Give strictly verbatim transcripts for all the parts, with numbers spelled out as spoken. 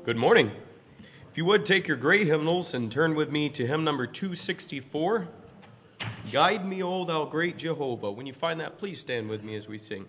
Good morning. If you would take your gray hymnals and turn with me to hymn number two sixty-four, Guide Me, O Thou Great Jehovah. When you find that, please stand with me as we sing.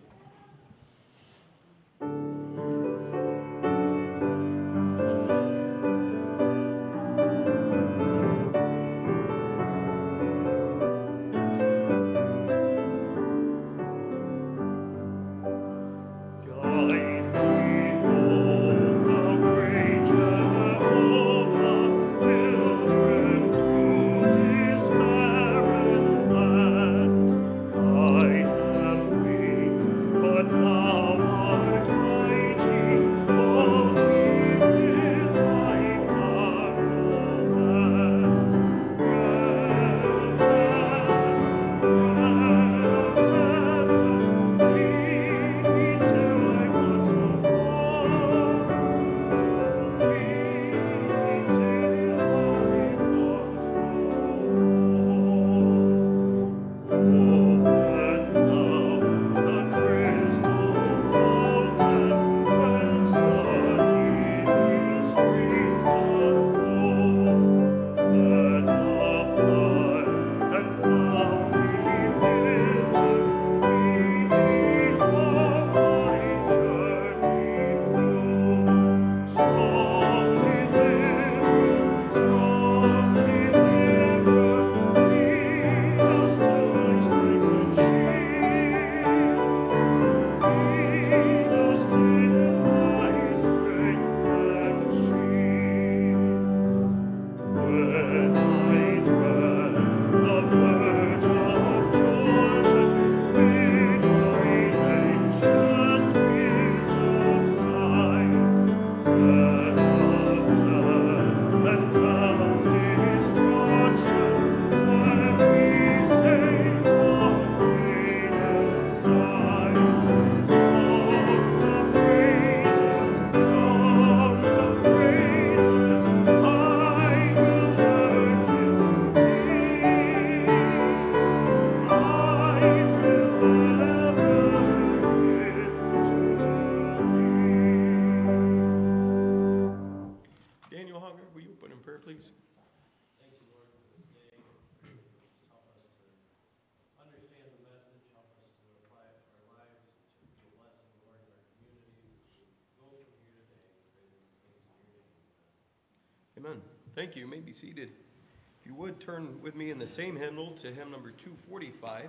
Amen. Thank you. You may be seated. If you would turn with me in the same hymnal to hymn number two forty-five.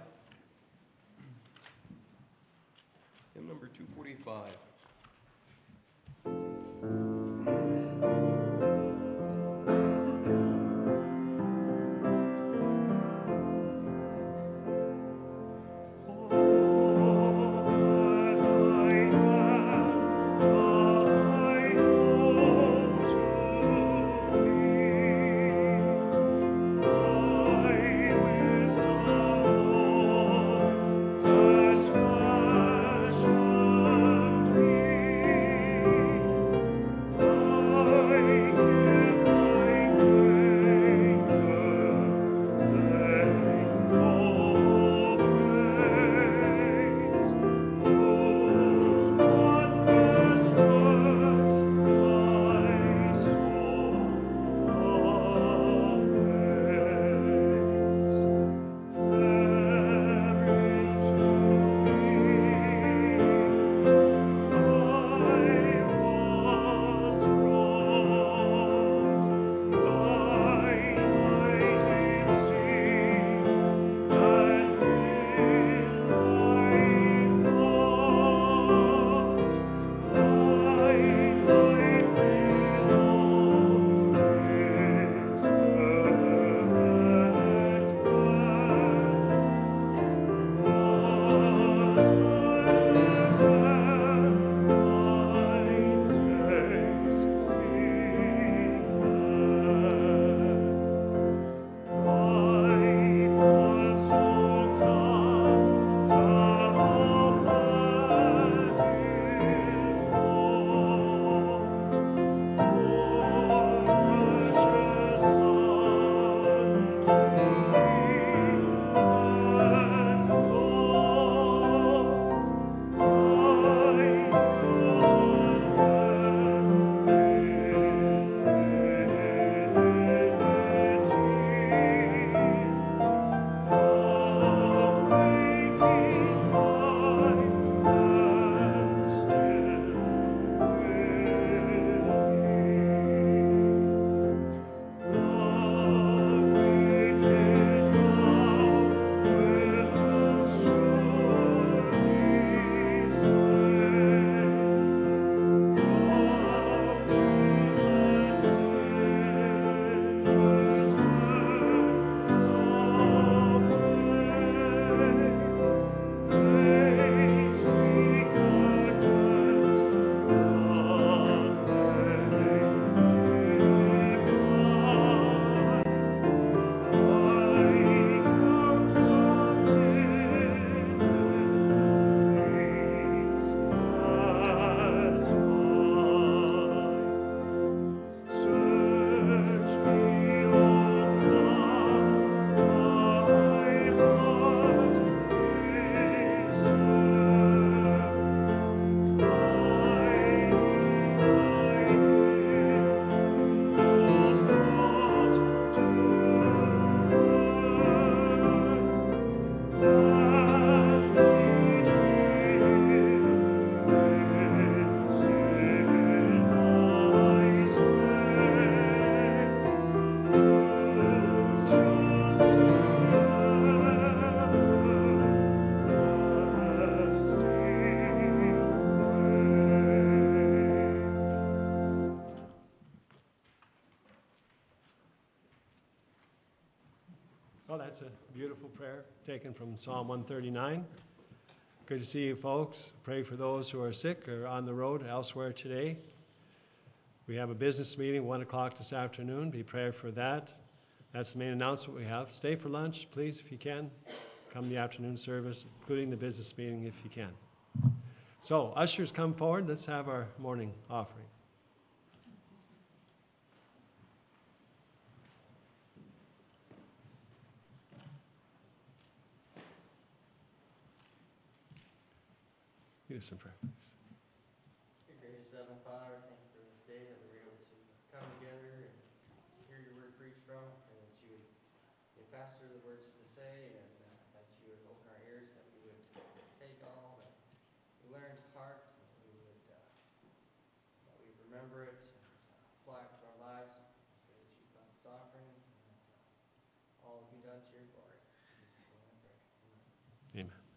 Hymn number two forty-five. As flesh and That's a beautiful prayer taken from Psalm one thirty-nine. Good to see you folks. Pray for those who are sick or on the road elsewhere today. We have a business meeting, one o'clock this afternoon. Be prepared for that. That's the main announcement we have. Stay for lunch, please, if you can. Come to the afternoon service, including the business meeting if you can. So, ushers, come forward. Let's have our morning offering. Lead us in prayer, please. Dear gracious Heavenly Father, thank you for this day that we were able to come together and hear your word preached from. Pray that you would give Pastor the words to say, and uh, that you would open our ears, that we would take all that we learned to heart, and that we would uh, that we would remember it and uh, apply it to our lives. Pray that you bless this offering, and that uh, all will be done to your glory. In Jesus' name I pray. Amen. Amen.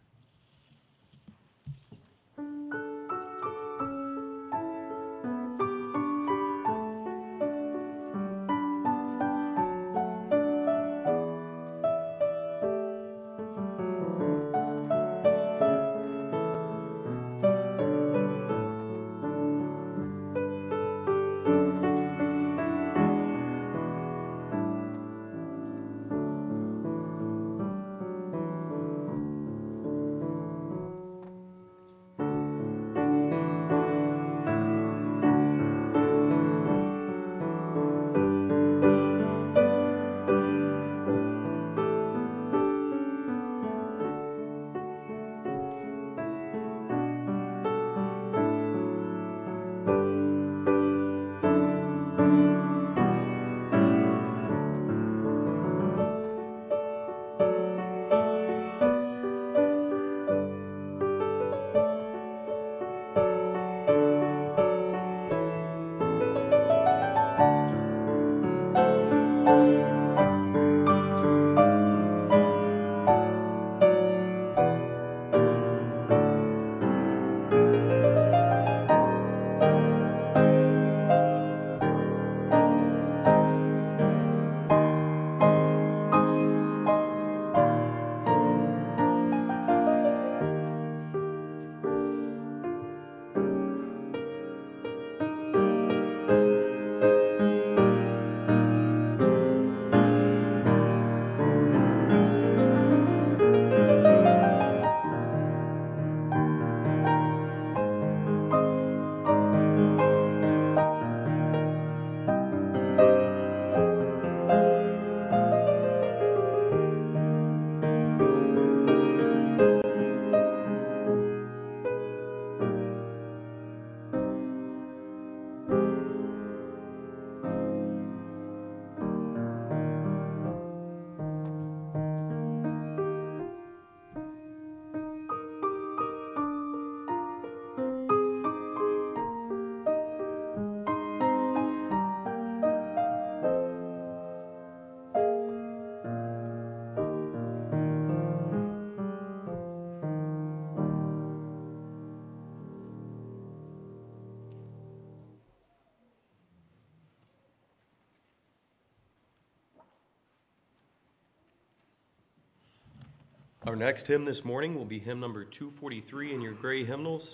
Our next hymn this morning will be hymn number two forty-three in your gray hymnals.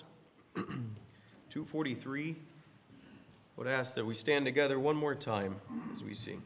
two forty-three. I would ask that we stand together one more time as we sing.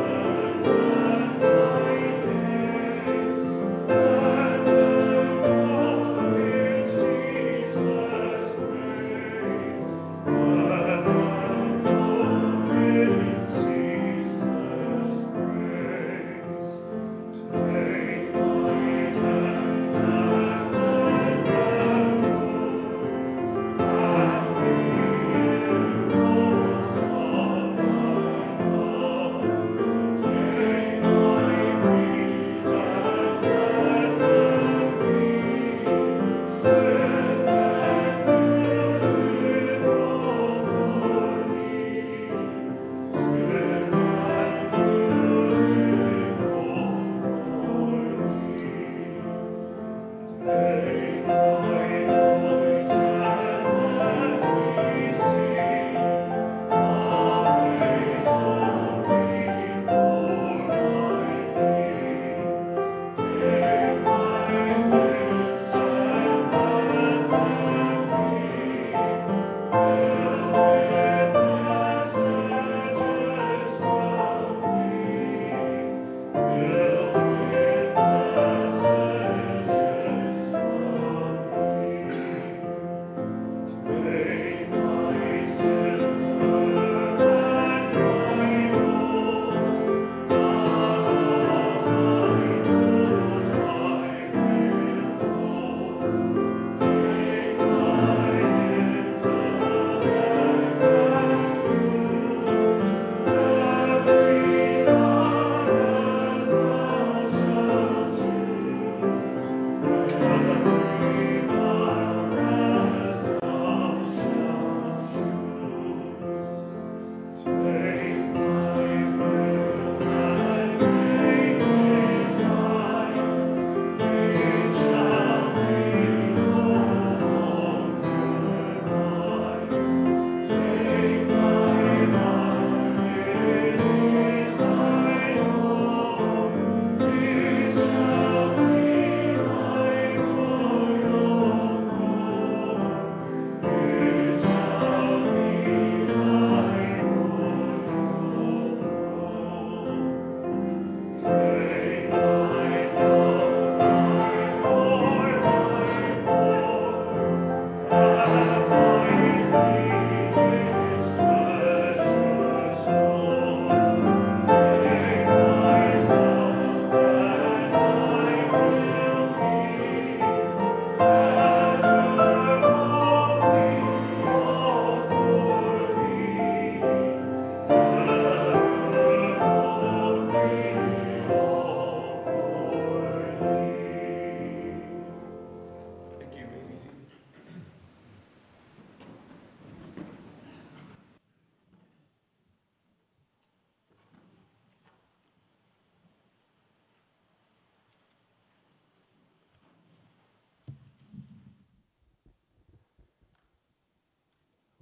Thank you.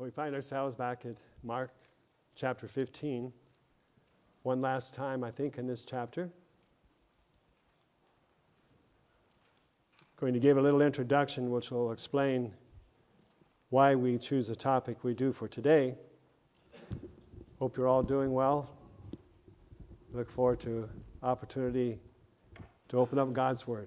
We find ourselves back at Mark chapter fifteen. One last time, I think, in this chapter. Going to give a little introduction which will explain why we choose the topic we do for today. Hope you're all doing well. Look forward to opportunity to open up God's Word.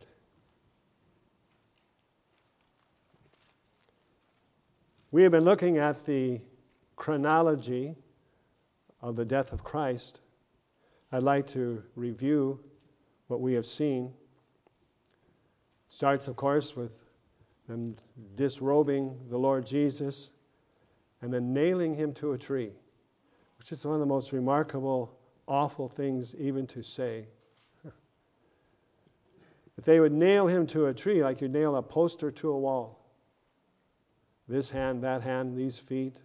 We have been looking at the chronology of the death of Christ. I'd like to review what we have seen. It starts, of course, with them disrobing the Lord Jesus and then nailing him to a tree, which is one of the most remarkable, awful things even to say. That they would nail him to a tree like you nail a poster to a wall. This hand, that hand, these feet.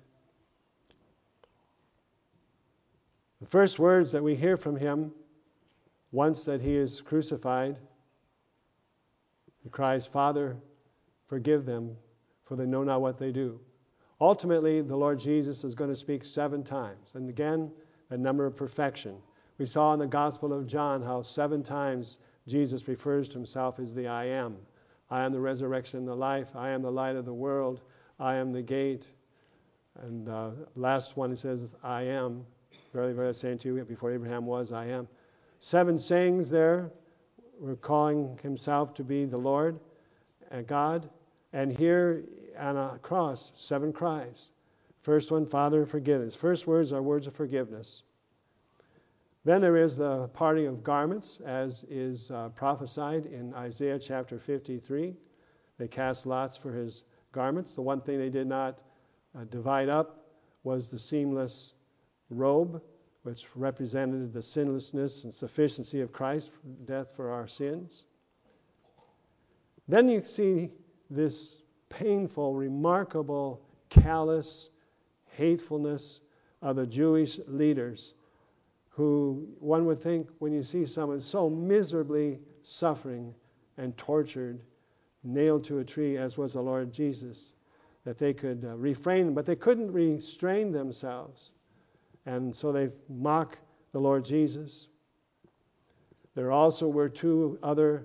The first words that we hear from him once that he is crucified, he cries, "Father, forgive them, for they know not what they do." Ultimately, the Lord Jesus is going to speak seven times. And again, a number of perfection. We saw in the Gospel of John how seven times Jesus refers to himself as the I am. I am the resurrection and the life. I am the light of the world. I am the gate. And uh, last one he says, I am. Verily, verily, I say unto you, before Abraham was, I am. Seven sayings there. We're calling himself to be the Lord and God. And here on a cross, seven cries. First one, Father, forgive us. First words are words of forgiveness. Then there is the parting of garments, as is uh, prophesied in Isaiah chapter fifty-three. They cast lots for his garments. The one thing they did not uh, divide up was the seamless robe, which represented the sinlessness and sufficiency of Christ, death for our sins. Then you see this painful, remarkable, callous hatefulness of the Jewish leaders, who one would think when you see someone so miserably suffering and tortured, nailed to a tree as was the Lord Jesus, that they could uh, refrain, but they couldn't restrain themselves. And so they mock the Lord Jesus. There also were two other,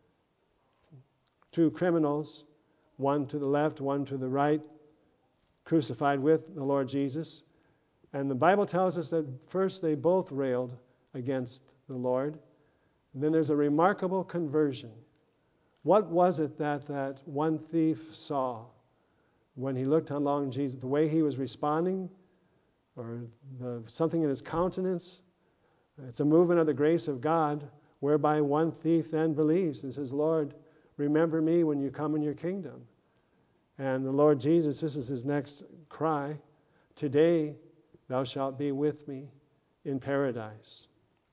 two criminals, one to the left, one to the right, crucified with the Lord Jesus. And the Bible tells us that first they both railed against the Lord. And then there's a remarkable conversion. What was it that that one thief saw when he looked along Jesus? The way he was responding, or the, something in his countenance? It's a movement of the grace of God, whereby one thief then believes and says, Lord, remember me when you come in your kingdom. And the Lord Jesus, this is his next cry, today thou shalt be with me in paradise.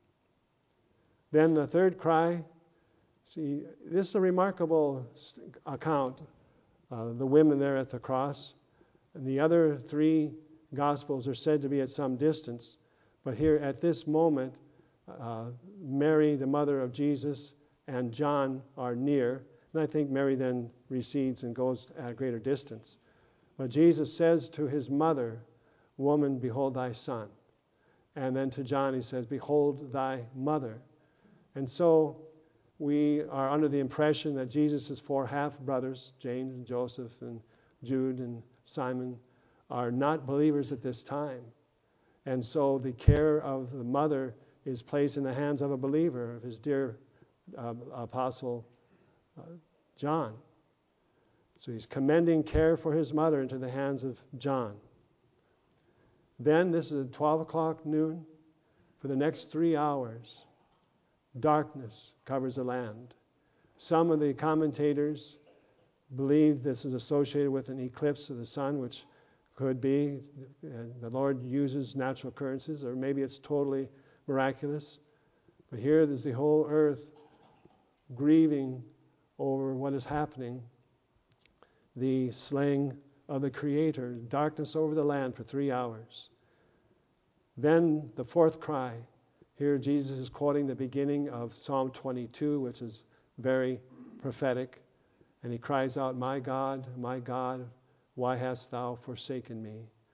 Then the third cry, see, this is a remarkable account, uh, the women there at the cross. And the other three Gospels are said to be at some distance. But here at this moment, uh, Mary, the mother of Jesus, and John are near. And I think Mary then recedes and goes at a greater distance. But Jesus says to his mother, Woman, behold thy son. And then to John he says, Behold thy mother. And so we are under the impression that Jesus' four half-brothers, James and Joseph and Jude and Simon, are not believers at this time. And so the care of the mother is placed in the hands of a believer, of his dear uh, apostle uh, John. So he's commending care for his mother into the hands of John. Then, this is at twelve o'clock noon, for the next three hours, darkness covers the land. Some of the commentators believe this is associated with an eclipse of the sun, which could be. Uh, the Lord uses natural occurrences, or maybe it's totally miraculous. But here there's the whole earth grieving over what is happening. The slaying of the Creator, darkness over the land for three hours. Then the fourth cry. Here Jesus is quoting the beginning of Psalm twenty-two, which is very prophetic. And he cries out, My God, my God, why hast thou forsaken me?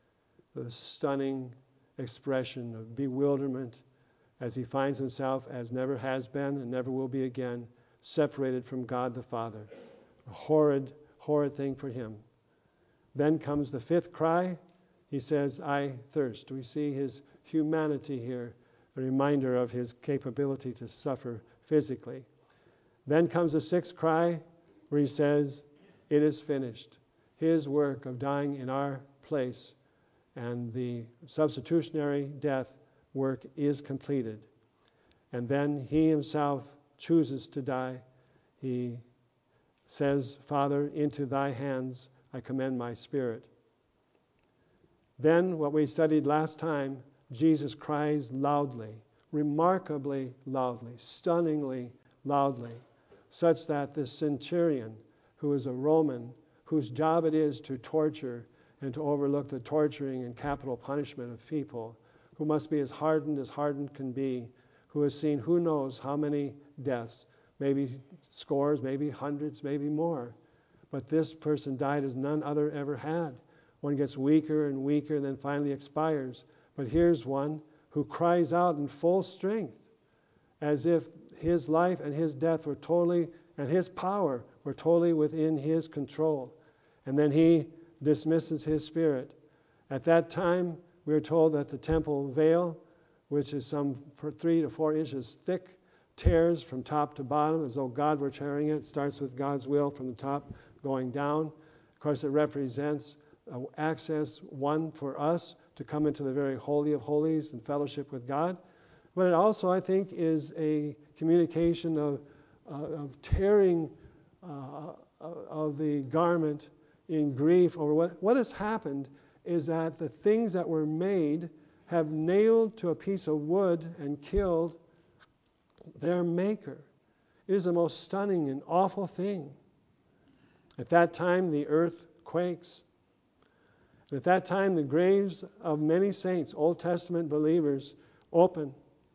the stunning expression of bewilderment as he finds himself, as never has been and never will be again, separated from God the Father. A horrid, horrid thing for him. Then comes the fifth cry. He says, I thirst. We see his humanity here, a reminder of his capability to suffer physically. Then comes the sixth cry, where he says, it is finished. His work of dying in our place and the substitutionary death work is completed. And then he himself chooses to die. He says, Father, into thy hands I commend my spirit. Then, what we studied last time, Jesus cries loudly, remarkably loudly, stunningly loudly, such that this centurion, who is a Roman, whose job it is to torture and to overlook the torturing and capital punishment of people, who must be as hardened as hardened can be, who has seen who knows how many deaths, maybe scores, maybe hundreds, maybe more. But this person died as none other ever had. One gets weaker and weaker and then finally expires. But here's one who cries out in full strength, as if his life and his death were totally, and his power were totally within his control. And then he dismisses his spirit. At that time, we are told that the temple veil, which is some three to four inches thick, tears from top to bottom as though God were tearing it. It starts with God's will from the top going down. Of course, it represents access, one, for us to come into the very holy of holies and fellowship with God. But it also, I think, is a communication of, uh, of tearing uh, of the garment in grief over what, what has happened is that the things that were made have nailed to a piece of wood and killed their maker. It is the most stunning and awful thing. At that time, the earth quakes. And at that time, the graves of many saints, Old Testament believers, open.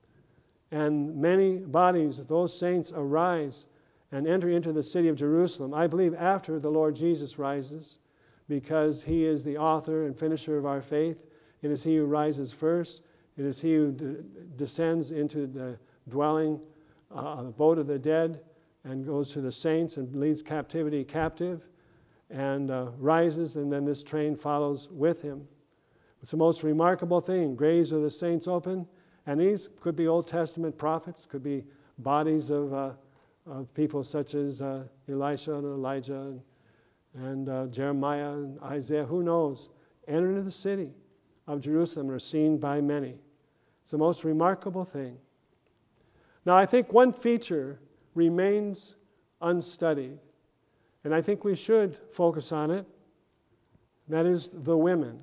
And many bodies of those saints arise and enter into the city of Jerusalem. I believe after the Lord Jesus rises, because he is the author and finisher of our faith. It is he who rises first. It is he who de- descends into the dwelling, uh, abode of the dead, and goes to the saints and leads captivity captive, and uh, rises, and then this train follows with him. It's the most remarkable thing. Graves of the saints open, and these could be Old Testament prophets, could be bodies of, uh, of people such as uh, Elisha and Elijah and, and uh, Jeremiah and Isaiah, who knows, enter into the city of Jerusalem and are seen by many. It's the most remarkable thing. Now, I think one feature remains unstudied, and I think we should focus on it. That is the women.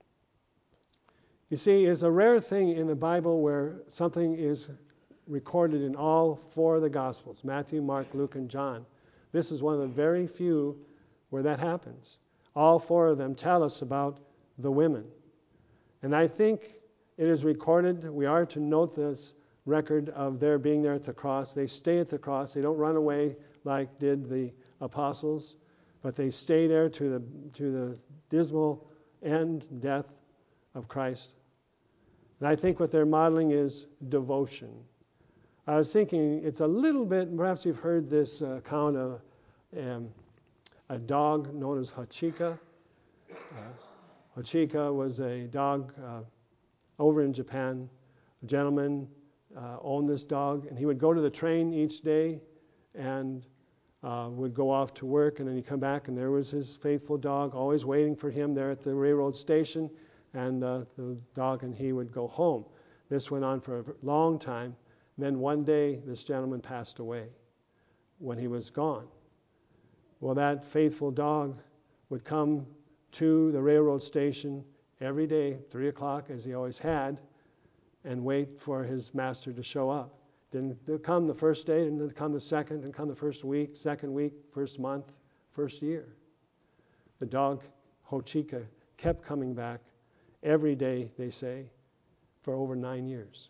You see, it's a rare thing in the Bible where something is recorded in all four of the Gospels, Matthew, Mark, Luke, and John. This is one of the very few where that happens. All four of them tell us about the women. And I think it is recorded, we are to note this record of their being there at the cross. They stay at the cross. They don't run away like did the apostles, but they stay there to the to the dismal end, death of Christ. And I think what they're modeling is devotion. I was thinking it's a little bit, perhaps you've heard this uh, account of um, a dog known as Hachika. Uh, Hachika was a dog uh, over in Japan. A gentleman uh, owned this dog, and he would go to the train each day and uh, would go off to work, and then he'd come back, and there was his faithful dog always waiting for him there at the railroad station, and uh, the dog and he would go home. This went on for a long time. Then one day, this gentleman passed away when he was gone. Well, that faithful dog would come to the railroad station every day, three o'clock, as he always had, and wait for his master to show up. Didn't come the first day, didn't come the second, didn't come the first week, second week, first month, first year. The dog, Hochika, kept coming back every day, they say, for over nine years.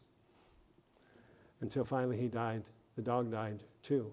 Until finally he died. The dog died too.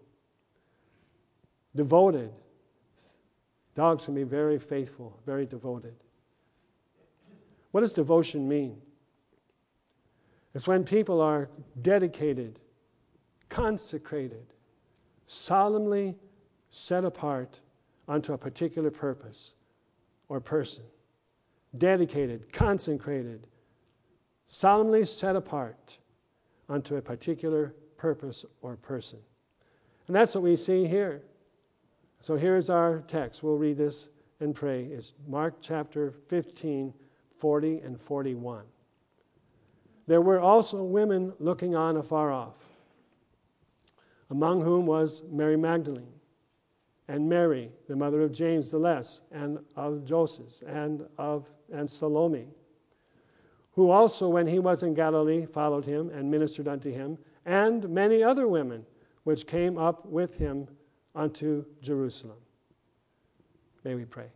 Devoted. Dogs can be very faithful, very devoted. What does devotion mean? It's when people are dedicated, consecrated, solemnly set apart unto a particular purpose or person. Dedicated, consecrated, solemnly set apart unto a particular purpose or person. And that's what we see here. So here's our text. We'll read this and pray. It's Mark chapter fifteen, forty and forty-one. There were also women looking on afar off, among whom was Mary Magdalene, and Mary, the mother of James the Less, and of Joseph, and of and Salome, who also, when he was in Galilee, followed him and ministered unto him, and many other women which came up with him unto Jerusalem. May we pray.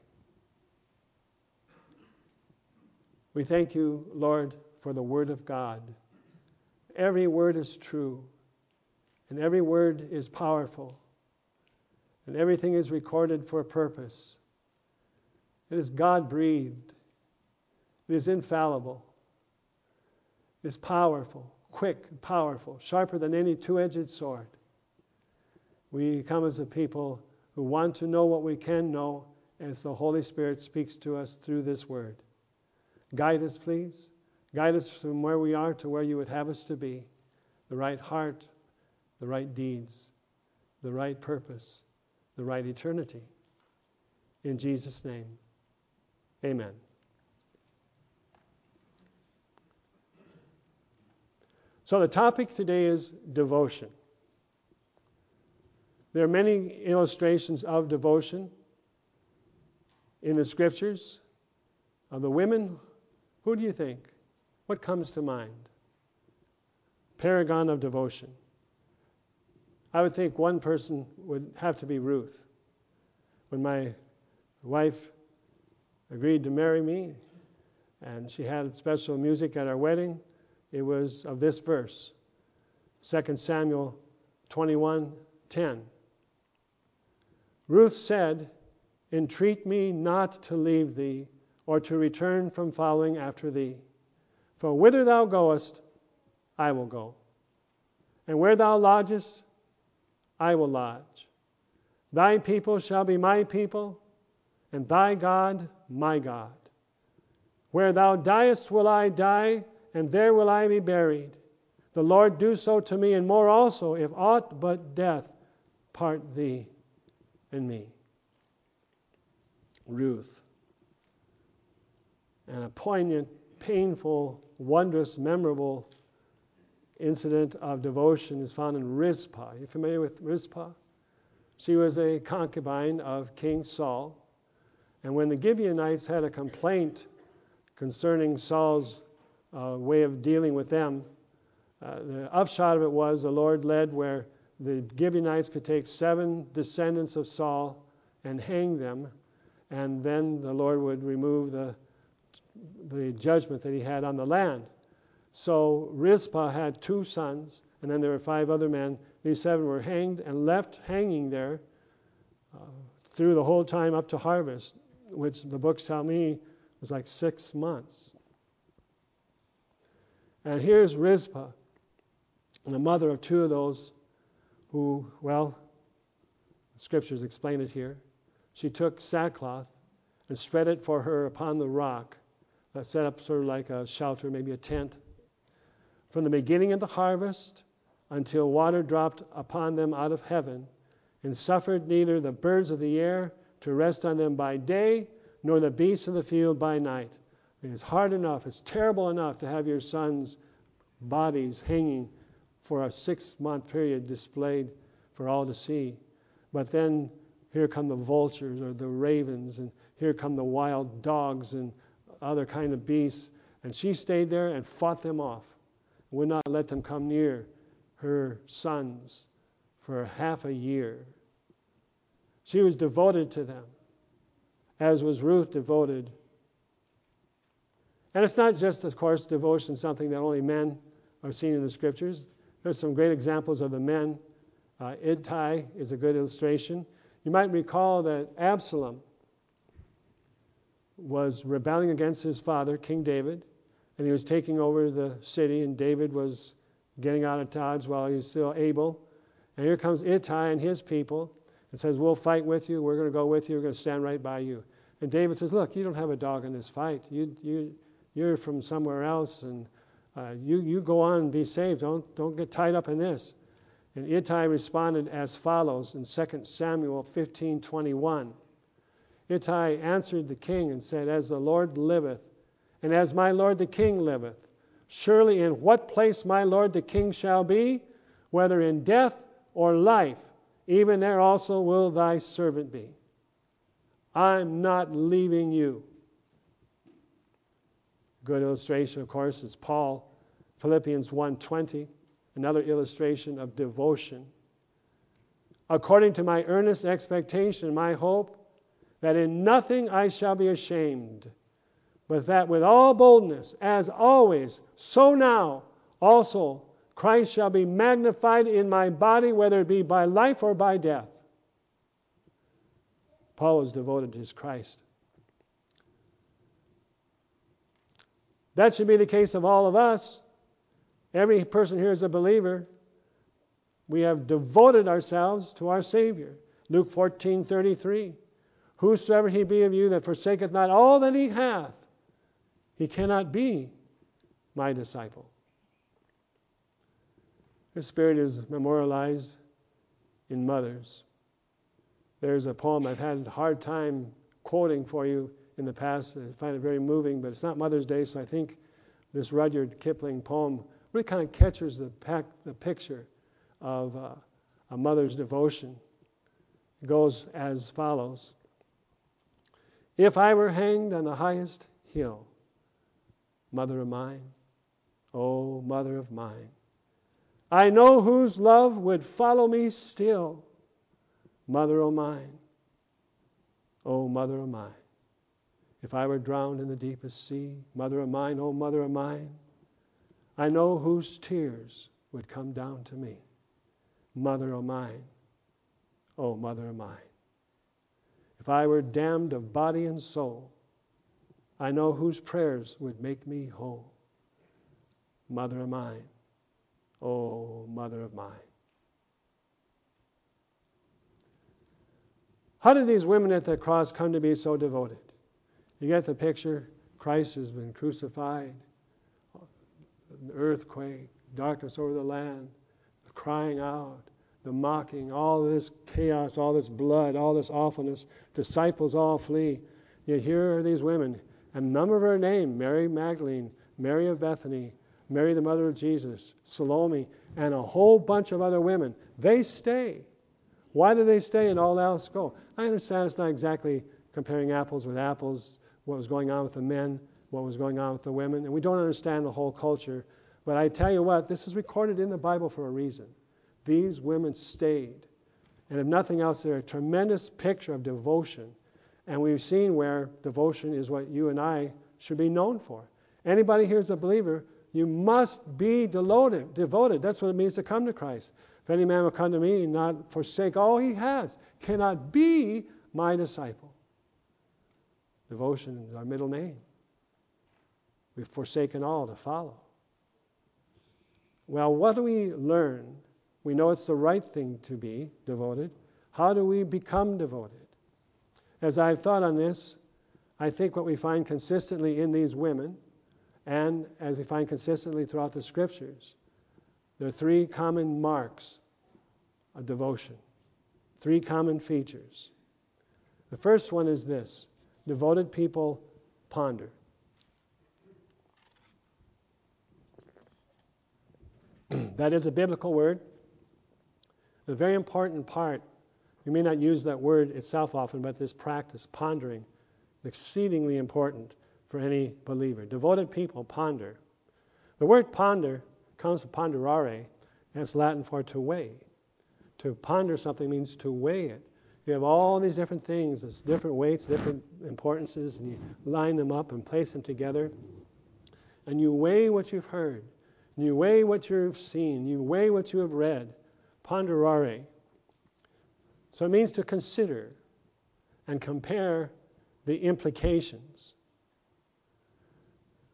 We thank you, Lord, for the word of God. Every word is true, and every word is powerful, and everything is recorded for a purpose. It is God-breathed. It is infallible. It is powerful, quick, powerful, sharper than any two-edged sword. We come as a people who want to know what we can know as the Holy Spirit speaks to us through this word. Guide us, please. Guide us from where we are to where you would have us to be. The right heart, the right deeds, the right purpose, the right eternity. In Jesus' name, amen. So the topic today is devotion. There are many illustrations of devotion in the scriptures. Of the women, who do you think? What comes to mind? Paragon of devotion. I would think one person would have to be Ruth. When my wife agreed to marry me, and she had special music at our wedding, it was of this verse, Second Samuel twenty-one ten. Ruth said, "Entreat me not to leave thee, or to return from following after thee. For whither thou goest, I will go. And where thou lodgest, I will lodge. Thy people shall be my people, and thy God my God. Where thou diest will I die, and there will I be buried. The Lord do so to me, and more also, if aught but death part thee and me." Ruth. And a poignant, painful, wondrous, memorable incident of devotion is found in Rizpah. Are you familiar with Rizpah? She was a concubine of King Saul. And when the Gibeonites had a complaint concerning Saul's uh, way of dealing with them, uh, the upshot of it was the Lord led where the Gibeonites could take seven descendants of Saul and hang them, and then the Lord would remove the the judgment that he had on the land. So Rizpah had two sons, and then there were five other men. These seven were hanged and left hanging there uh, through the whole time up to harvest, which the books tell me was like six months. And here's Rizpah, the mother of two of those who, well, the scriptures explain it here. She took sackcloth and spread it for her upon the rock, that set up sort of like a shelter, maybe a tent, from the beginning of the harvest until water dropped upon them out of heaven, and suffered neither the birds of the air to rest on them by day, nor the beasts of the field by night. I mean, it's hard enough, it's terrible enough to have your sons' bodies hanging for a six-month period displayed for all to see. But then here come the vultures or the ravens, and here come the wild dogs and other kind of beasts. And she stayed there and fought them off, would not let them come near her sons for half a year. She was devoted to them, as was Ruth devoted. And it's not just, of course, devotion, something that only men are seen in the scriptures. There's some great examples of the men. Uh, Ittai is a good illustration. You might recall that Absalom was rebelling against his father, King David, and he was taking over the city, and David was getting out of Dodge while he was still able. And here comes Ittai and his people and says, we'll fight with you, we're going to go with you, we're going to stand right by you. And David says, look, you don't have a dog in this fight. You, you, you're from somewhere else, and uh, you, you go on and be saved. Don't, don't get tied up in this. And Ittai responded as follows in Second Samuel fifteen twenty-one. Ittai answered the king and said, as the Lord liveth, and as my lord the king liveth, surely in what place my lord the king shall be, whether in death or life, even there also will thy servant be. I'm not leaving you. Good illustration, of course, is Paul, Philippians one twenty, another illustration of devotion. According to my earnest expectation, my hope, that in nothing I shall be ashamed, but that with all boldness, as always, so now also Christ shall be magnified in my body, whether it be by life or by death. Paul was devoted to his Christ. That should be the case of all of us. Every person here is a believer. We have devoted ourselves to our Savior. Luke fourteen thirty-three. Whosoever he be of you that forsaketh not all that he hath, he cannot be my disciple. This spirit is memorialized in mothers. There's a poem I've had a hard time quoting for you in the past. I find it very moving, but it's not Mother's Day, so I think this Rudyard Kipling poem really kind of captures the, pack, the picture of uh, a mother's devotion. It goes as follows. If I were hanged on the highest hill, mother of mine, oh, mother of mine, I know whose love would follow me still, mother of mine, oh, mother of mine. If I were drowned in the deepest sea, mother of mine, oh, mother of mine, I know whose tears would come down to me, mother of mine, oh, mother of mine. If I were damned of body and soul, I know whose prayers would make me whole. Mother of mine, oh, mother of mine. How did these women at the cross come to be so devoted? You get the picture. Christ has been crucified. An earthquake, darkness over the land, the crying out, the mocking, all this chaos, all this blood, all this awfulness. Disciples all flee. Yet here are these women. A number of her name, Mary Magdalene, Mary of Bethany, Mary the mother of Jesus, Salome, and a whole bunch of other women. They stay. Why do they stay and all else go? I understand it's not exactly comparing apples with apples, what was going on with the men, what was going on with the women, and we don't understand the whole culture. But I tell you what, this is recorded in the Bible for a reason. These women stayed. And if nothing else, they're a tremendous picture of devotion. And we've seen where devotion is what you and I should be known for. Anybody here is a believer, you must be devoted. devoted. That's what it means to come to Christ. If any man will come to me and not forsake all he has, cannot be my disciple. Devotion is our middle name. We've forsaken all to follow. Well, what do we learn? We know it's the right thing to be devoted. How do we become devoted? As I've thought on this, I think what we find consistently in these women, and as we find consistently throughout the Scriptures, there are three common marks of devotion. Three common features. The first one is this: devoted people ponder. That is a biblical word. A very important part. You may not use that word itself often, but this practice, pondering, is exceedingly important for any believer. Devoted people ponder. The word ponder comes from ponderare, and it's Latin for to weigh. To ponder something means to weigh it. You have all these different things, there's different weights, different importances, and you line them up and place them together. And you weigh what you've heard. And you weigh what you've seen. You weigh what you have read. Ponderare. So it means to consider and compare the implications.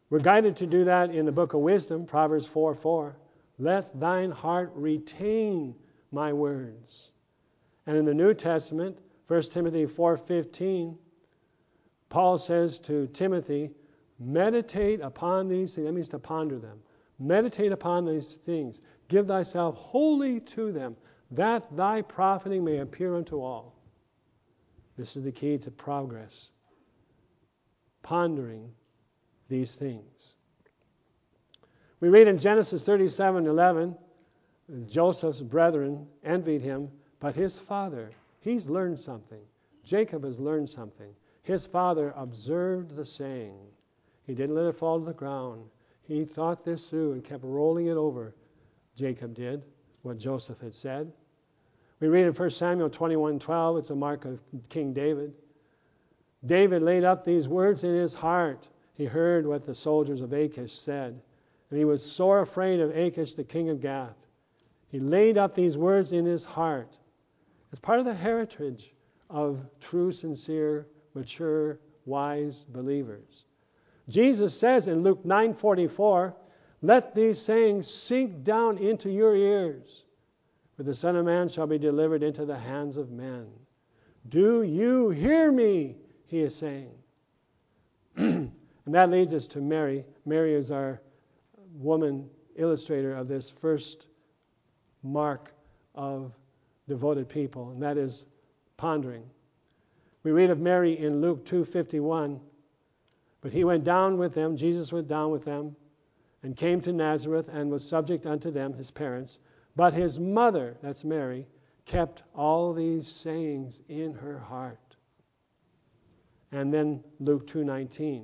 We're guided to do that in the book of Wisdom, Proverbs four four. Let thine heart retain my words. And in the New Testament, First Timothy four fifteen, Paul says to Timothy, meditate upon these things. That means to ponder them. Meditate upon these things. Give thyself wholly to them, that thy profiting may appear unto all. This is the key to progress. Pondering these things. We read in Genesis thirty-seven eleven, Joseph's brethren envied him, but his father, he's learned something. Jacob has learned something. His father observed the saying. He didn't let it fall to the ground. He thought this through and kept rolling it over. Jacob did, what Joseph had said. We read in First Samuel twenty-one twelve, it's a mark of King David. David laid up these words in his heart. He heard what the soldiers of Achish said, and he was sore afraid of Achish, the king of Gath. He laid up these words in his heart. It's part of the heritage of true, sincere, mature, wise believers. Jesus says in Luke nine forty-four, let these sayings sink down into your ears, for the Son of Man shall be delivered into the hands of men. Do you hear me? He is saying. And that leads us to Mary. Mary is our woman illustrator of this first mark of devoted people, and that is pondering. We read of Mary in Luke two fifty-one. But he went down with them, Jesus went down with them, and came to Nazareth and was subject unto them, his parents. But his mother, that's Mary, kept all these sayings in her heart. And then Luke two nineteen.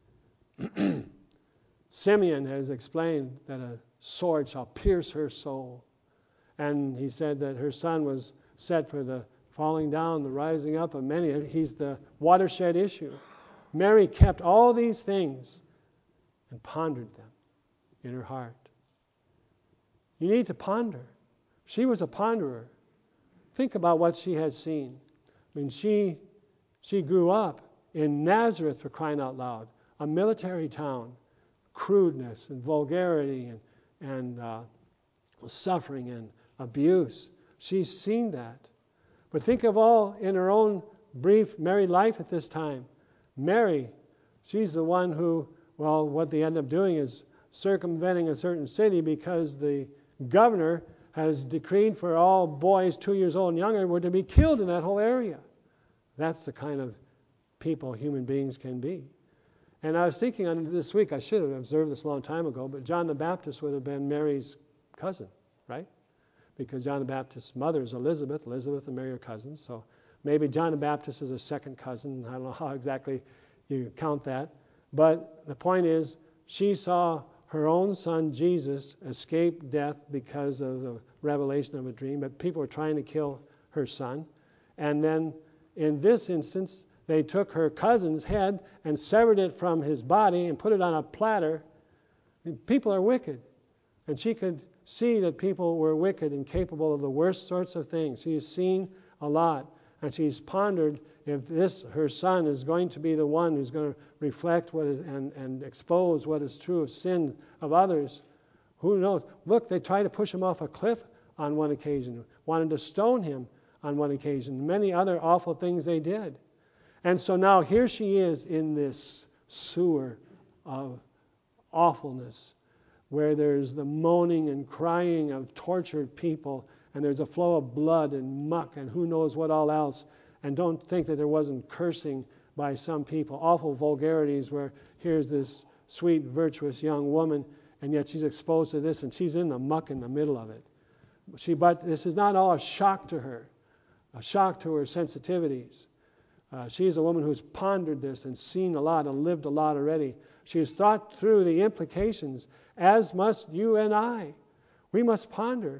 Simeon has explained that a sword shall pierce her soul. And he said that her son was set for the falling down, the rising up of many. He's the watershed issue. Mary kept all these things and pondered them in her heart. You need to ponder. She was a ponderer. Think about what she has seen. I mean, she, she grew up in Nazareth, for crying out loud, a military town. Crudeness and vulgarity and, and uh, suffering and abuse. She's seen that. But think of all in her own brief married life at this time. Mary, she's the one who, well, what they end up doing is circumventing a certain city because the governor has decreed for all boys two years old and younger were to be killed in that whole area. That's the kind of people human beings can be. And I was thinking on this week, I should have observed this a long time ago, but John the Baptist would have been Mary's cousin, right? Because John the Baptist's mother is Elizabeth. Elizabeth and Mary are cousins. So maybe John the Baptist is a second cousin. I don't know how exactly you count that. But the point is, she saw her own son, Jesus, escape death because of the revelation of a dream. But people were trying to kill her son. And then in this instance, they took her cousin's head and severed it from his body and put it on a platter. And people are wicked. And she could see that people were wicked and capable of the worst sorts of things. She has seen a lot. And she's pondered if this, her son, is going to be the one who's going to reflect what is, and, and expose what is true of sin of others. Who knows? Look, they tried to push him off a cliff on one occasion. Wanted to stone him on one occasion. Many other awful things they did. And so now here she is in this sewer of awfulness where there's the moaning and crying of tortured people and there's a flow of blood and muck and who knows what all else. And don't think that there wasn't cursing by some people. Awful vulgarities where here's this sweet, virtuous young woman and yet she's exposed to this and she's in the muck in the middle of it. She, but this is not all a shock to her, a shock to her sensitivities. Uh, she's a woman who's pondered this and seen a lot and lived a lot already. She's thought through the implications, as must you and I. We must ponder.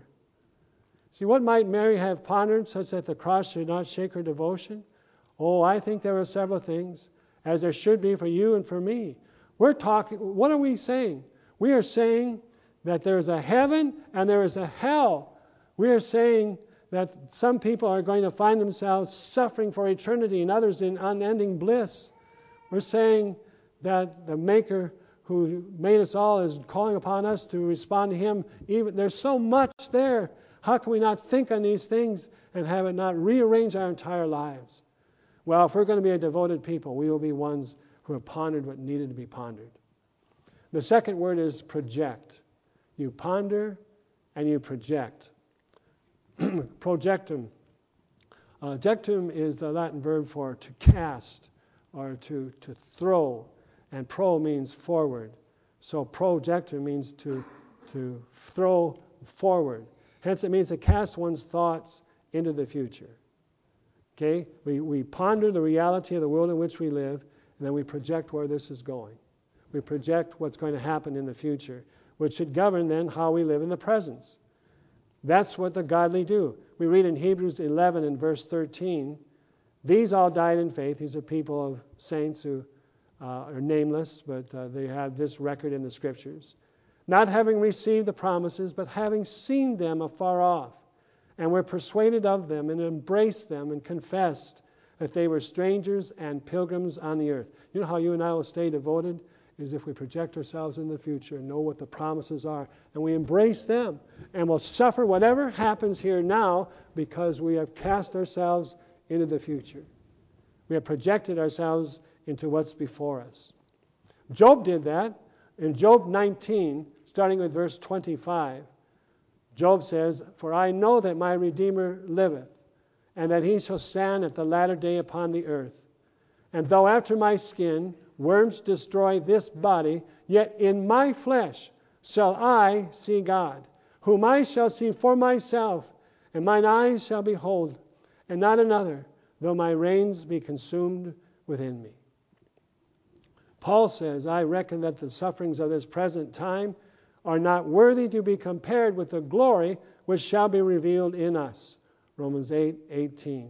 See, what might Mary have pondered such that the cross should not shake her devotion? Oh, I think there are several things, as there should be for you and for me. We're talking, what are we saying? We are saying that there is a heaven and there is a hell. We are saying that some people are going to find themselves suffering for eternity and others in unending bliss. We're saying that the Maker who made us all, is calling upon us to respond to Him. Even there's so much there. How can we not think on these things and have it not rearrange our entire lives? Well, if we're going to be a devoted people, we will be ones who have pondered what needed to be pondered. The second word is project. You ponder and you project. Projectum. Uh, jectum is the Latin verb for to cast or to, to throw. And pro means forward. So projector means to, to throw forward. Hence it means to cast one's thoughts into the future. Okay? We, we ponder the reality of the world in which we live, and then we project where this is going. We project what's going to happen in the future, which should govern then how we live in the present. That's what the godly do. We read in Hebrews eleven and verse thirteen, these all died in faith. These are people of saints who Uh, are nameless, but uh, they have this record in the Scriptures. Not having received the promises, but having seen them afar off, and were persuaded of them, and embraced them, and confessed that they were strangers and pilgrims on the earth. You know how you and I will stay devoted? Is if we project ourselves in the future and know what the promises are, and we embrace them, and will suffer whatever happens here now because we have cast ourselves into the future. We have projected ourselves into what's before us. Job did that. In Job nineteen, starting with verse twenty-five, Job says, for I know that my Redeemer liveth, and that he shall stand at the latter day upon the earth. And though after my skin worms destroy this body, yet in my flesh shall I see God, whom I shall see for myself, and mine eyes shall behold, and not another, though my reins be consumed within me. Paul says, I reckon that the sufferings of this present time are not worthy to be compared with the glory which shall be revealed in us. Romans eight eighteen.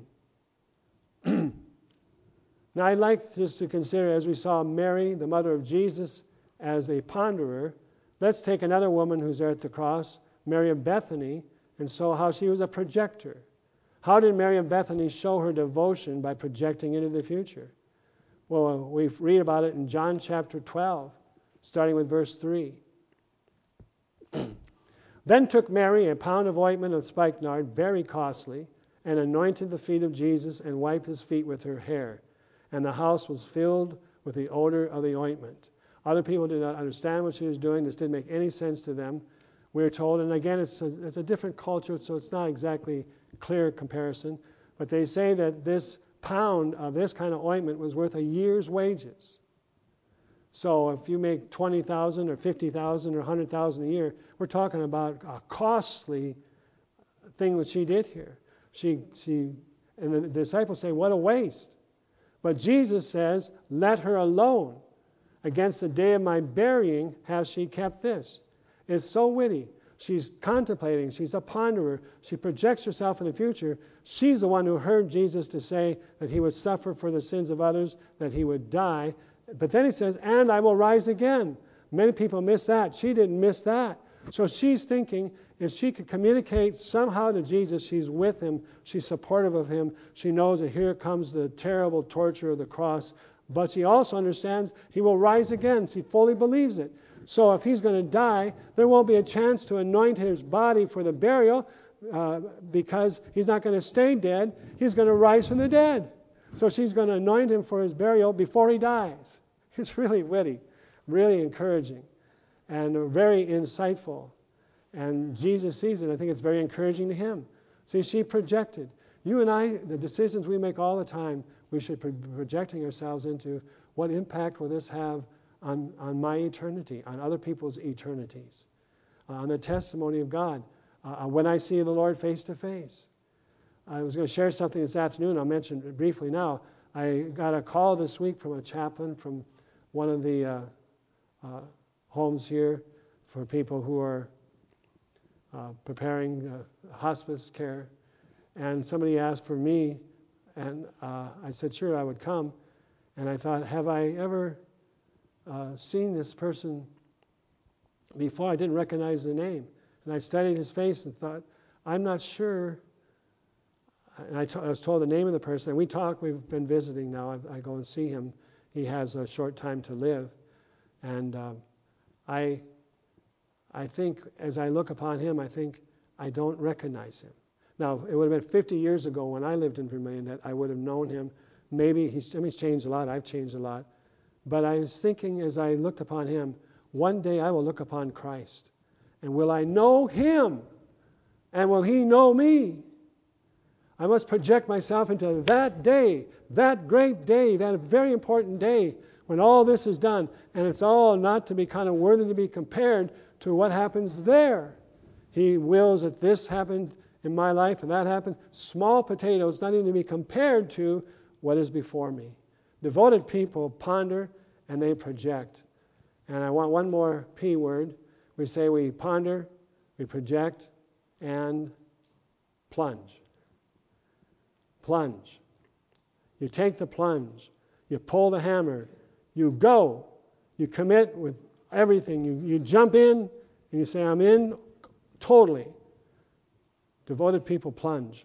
Now I'd like just to consider, as we saw Mary, the mother of Jesus, as a ponderer, let's take another woman who's there at the cross, Mary of Bethany, and so how she was a projector. How did Mary of Bethany show her devotion? By projecting into the future. Well, we read about it in John chapter twelve, starting with verse three. Then took Mary a pound of ointment of spikenard, very costly, and anointed the feet of Jesus, and wiped his feet with her hair. And the house was filled with the odor of the ointment. Other people did not understand what she was doing. This didn't make any sense to them. We're told, and again, it's a, it's a different culture, so it's not exactly clear comparison, but they say that this pound of this kind of ointment was worth a year's wages. So if you make twenty thousand or fifty thousand or one hundred thousand a year, we're talking about a costly thing that she did here. She, she, and the disciples say, what a waste. But Jesus says, let her alone. Against the day of my burying has she kept this. It's so witty. She's contemplating. She's a ponderer. She projects herself in the future. She's the one who heard Jesus to say that he would suffer for the sins of others, that he would die. But then he says, and I will rise again. Many people miss that. She didn't miss that. So she's thinking if she could communicate somehow to Jesus, she's with him, she's supportive of him, she knows that here comes the terrible torture of the cross, but she also understands he will rise again. She fully believes it. So if he's going to die, there won't be a chance to anoint his body for the burial uh, because he's not going to stay dead. He's going to rise from the dead. So she's going to anoint him for his burial before he dies. It's really witty, really encouraging, and very insightful. And Jesus sees it. I think it's very encouraging to him. See, she projected. You and I, the decisions we make all the time, we should be projecting ourselves into what impact will this have on, on my eternity, on other people's eternities, uh, on the testimony of God, uh, when I see the Lord face to face. I was going to share something this afternoon. I'll mention it briefly now. I got a call this week from a chaplain from one of the uh, uh, homes here for people who are uh, preparing uh, hospice care. And somebody asked for me, and uh, I said, sure, I would come. And I thought, have I ever uh, seen this person before? I didn't recognize the name. And I studied his face and thought, I'm not sure. And I, t- I was told the name of the person. And we talked. We've been visiting now. I, I go and see him. He has a short time to live. And uh, I, I think as I look upon him, I think I don't recognize him. Now, it would have been fifty years ago when I lived in Vermilion that I would have known him. Maybe he's, I mean, he's changed a lot. I've changed a lot. But I was thinking as I looked upon him, one day I will look upon Christ. And will I know him? And will he know me? I must project myself into that day, that great day, that very important day when all this is done. And it's all not to be kind of worthy to be compared to what happens there. He wills that this happened in my life and that happened. Small potatoes, not even to be compared to what is before me. Devoted people ponder and they project. And I want one more P word. We say we ponder, we project, and plunge. Plunge. You take the plunge. You pull the hammer. You go. You commit with everything. You, you jump in and you say, I'm in totally. Devoted people plunge.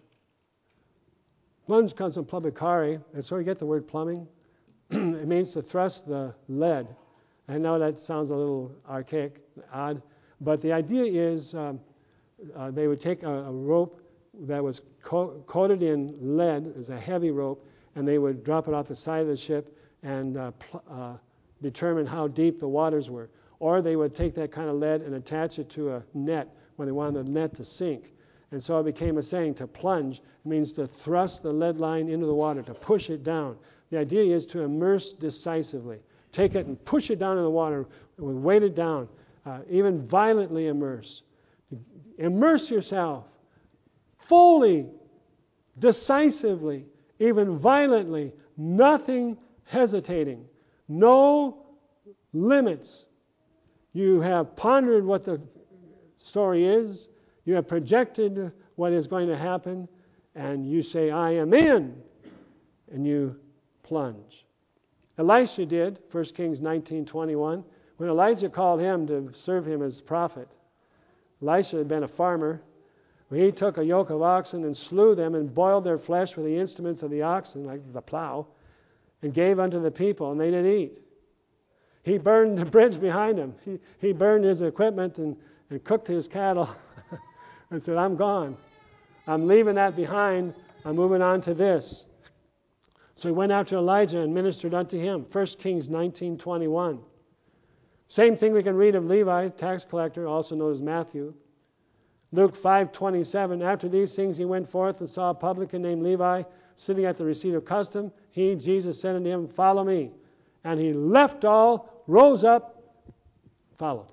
Plunge comes from plubicari. That's where we get the word plumbing. It means to thrust the lead. I know that sounds a little archaic, odd, but the idea is um, uh, they would take a, a rope that was co- coated in lead, it was a heavy rope, and they would drop it off the side of the ship and uh, pl- uh, determine how deep the waters were. Or they would take that kind of lead and attach it to a net when they wanted the net to sink. And so it became a saying, to plunge. It means to thrust the lead line into the water, to push it down. The idea is to immerse decisively. Take it and push it down in the water, weight it down, uh, even violently immerse. Immerse yourself fully, decisively, even violently, nothing hesitating, no limits. You have pondered what the story is. You have projected what is going to happen, and you say, I am in, and you plunge. Elisha did, First Kings nineteen twenty-one, when Elijah called him to serve him as prophet. Elisha had been a farmer. He took a yoke of oxen and slew them and boiled their flesh with the instruments of the oxen, like the plow, and gave unto the people, and they did eat. He burned the bridge behind him. He, he burned his equipment and, and cooked his cattle and said, I'm gone. I'm leaving that behind. I'm moving on to this. So he went after Elijah and ministered unto him. First Kings nineteen twenty-one. Same thing we can read of Levi, tax collector, also known as Matthew. Luke five twenty-seven. After these things he went forth and saw a publican named Levi sitting at the receipt of custom. He, Jesus, said unto him, Follow me. And he left all, rose up, followed.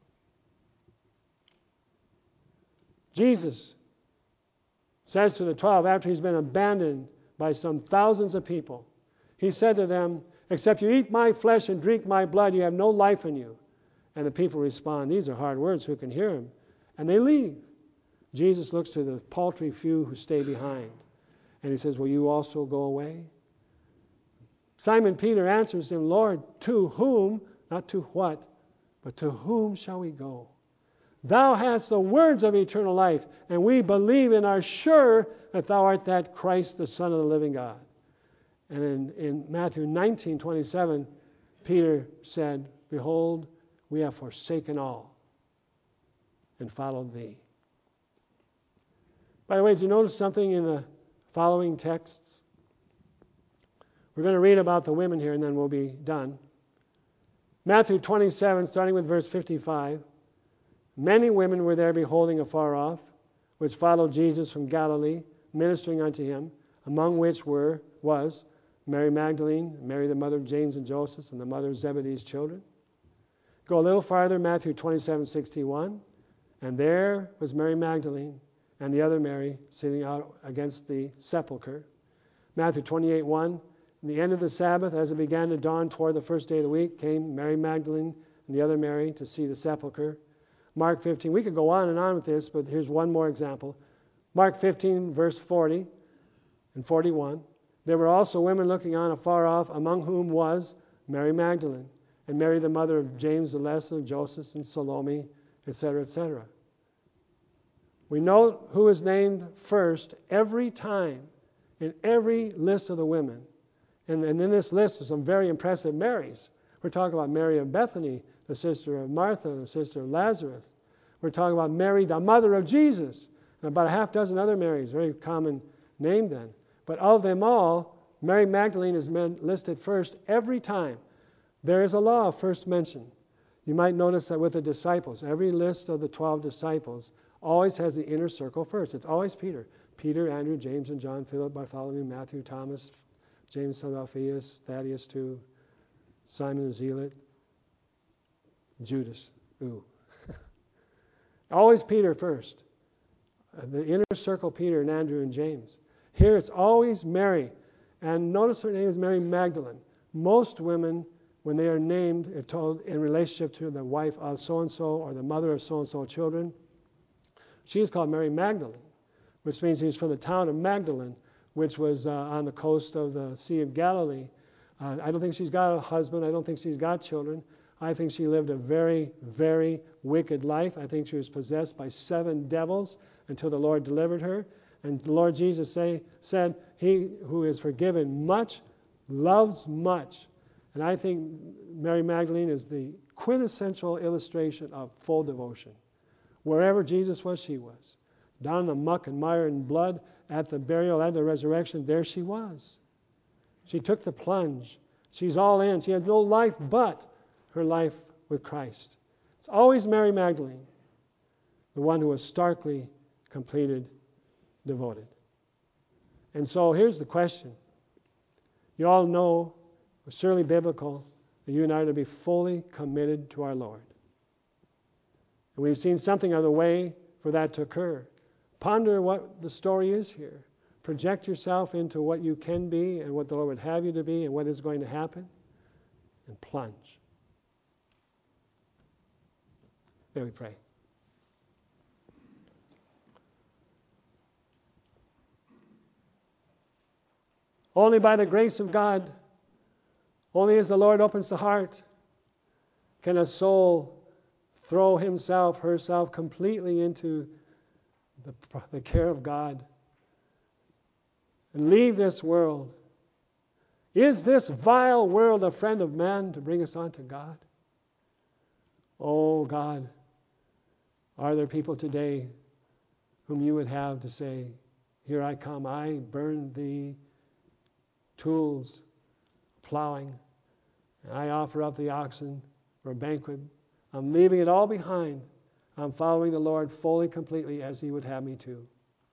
Jesus says to the twelve, after he's been abandoned by some thousands of people, he said to them, except you eat my flesh and drink my blood, you have no life in you. And the people respond, these are hard words, who can hear him? And they leave. Jesus looks to the paltry few who stay behind. And he says, will you also go away? Simon Peter answers him, Lord, to whom, not to what, but to whom shall we go? Thou hast the words of eternal life, and we believe and are sure that thou art that Christ, the Son of the living God. And in, in Matthew nineteen twenty-seven, Peter said, Behold, we have forsaken all and followed thee. By the way, did you notice something in the following texts? We're going to read about the women here and then we'll be done. Matthew twenty-seven, starting with verse fifty-five. Many women were there beholding afar off, which followed Jesus from Galilee, ministering unto him, among which were was Mary Magdalene, Mary the mother of James and Joseph, and the mother of Zebedee's children. Go a little farther, Matthew twenty-seven sixty-one. And there was Mary Magdalene and the other Mary sitting out against the sepulchre. Matthew twenty-eight one. In the end of the Sabbath, as it began to dawn toward the first day of the week, came Mary Magdalene and the other Mary to see the sepulchre. Mark fifteen. We could go on and on with this, but here's one more example. Mark fifteen, verse forty and forty-one. There were also women looking on afar off, among whom was Mary Magdalene, and Mary the mother of James the lesser, Joseph and Salome, et cetera, et cetera. We know who is named first every time in every list of the women. And, and in this list are some very impressive Marys. We're talking about Mary of Bethany, the sister of Martha, the sister of Lazarus. We're talking about Mary, the mother of Jesus, and about a half dozen other Marys, very common name then. But of them all, Mary Magdalene is listed first every time. There is a law of first mention. You might notice that with the disciples, every list of the twelve disciples always has the inner circle first. It's always Peter. Peter, Andrew, James and John, Philip, Bartholomew, Matthew, Thomas, James, son of Alphaeus, Thaddeus too, Simon the Zealot, Judas. Ooh. Always Peter first. The inner circle, Peter and Andrew and James. Here it's always Mary. And notice her name is Mary Magdalene. Most women, when they are named, are told in relationship to the wife of so-and-so or the mother of so-and-so children. She is called Mary Magdalene, which means she's from the town of Magdalene, which was uh, on the coast of the Sea of Galilee. Uh, I don't think she's got a husband. I don't think she's got children. I think she lived a very, very wicked life. I think she was possessed by seven devils until the Lord delivered her. And the Lord Jesus say, said, he who is forgiven much loves much. And I think Mary Magdalene is the quintessential illustration of full devotion. Wherever Jesus was, she was. Down in the muck and mire and blood, at the burial, at the resurrection, there she was. She took the plunge. She's all in. She has no life but her life with Christ. It's always Mary Magdalene, the one who was starkly completed, devoted. And so here's the question. You all know, it's certainly biblical, that you and I are to be fully committed to our Lord. And we've seen something of the way for that to occur. Ponder what the story is here. Project yourself into what you can be and what the Lord would have you to be and what is going to happen. And plunge. May we pray. Only by the grace of God, only as the Lord opens the heart, can a soul throw himself, herself completely into the, the care of God and leave this world. Is this vile world a friend of man to bring us on to God? Oh God, are there people today whom you would have to say, here I come, I burn the tools, plowing, and I offer up the oxen for a banquet. I'm leaving it all behind. I'm following the Lord fully, completely, as He would have me to.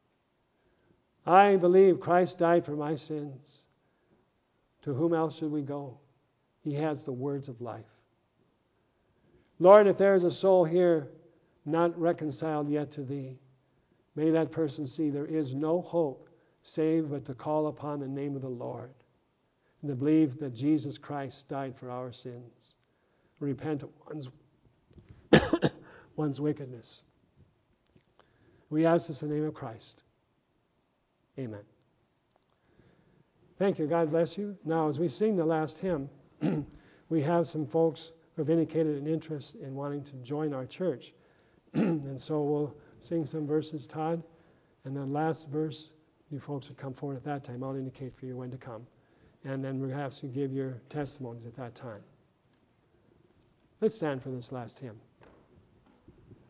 I believe Christ died for my sins. To whom else should we go? He has the words of life. Lord, if there is a soul here not reconciled yet to Thee, may that person see there is no hope save but to call upon the name of the Lord and to believe that Jesus Christ died for our sins. Repent of one's, one's wickedness. We ask this in the name of Christ. Amen. Thank you. God bless you. Now, as we sing the last hymn, we have some folks who have indicated an interest in wanting to join our church. And so we'll sing some verses, Todd. And the last verse, you folks would come forward at that time. I'll indicate for you when to come. And then perhaps you give your testimonies at that time. Let's stand for this last hymn.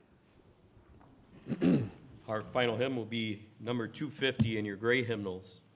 Our final hymn will be number two fifty in your gray hymnals.